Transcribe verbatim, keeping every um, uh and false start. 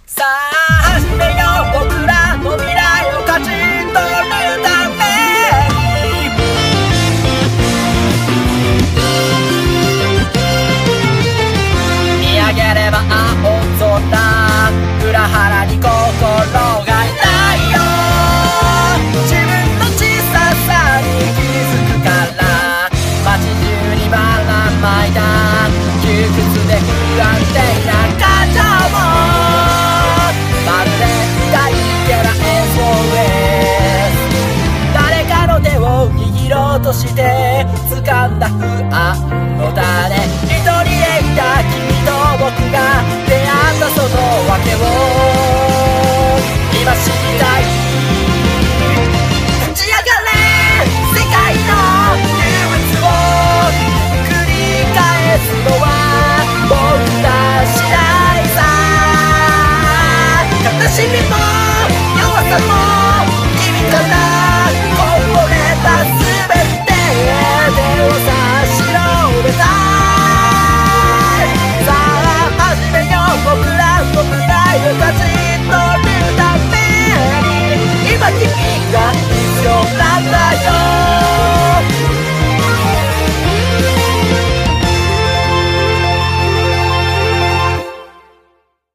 さあ始めよう、僕らの未来を勝ち取るために。見上げれば青空、裏腹に心が痛いよ。自分の小ささに気づくから、街中にばらまいた窮屈で不安定な感情も、まるで痛いけな エスオーエス。 誰かの手を握ろうとして掴んだ不安の種、一人でいた君と僕が出会ったその訳を今知りたい。立ち上がれ世界の憂鬱を繰り返すのは僕ら次第さ。悲しみも弱さも君からこぼれた全て手を差し伸べたい。さあ始めよう、僕らの未来を勝ち取るために。今君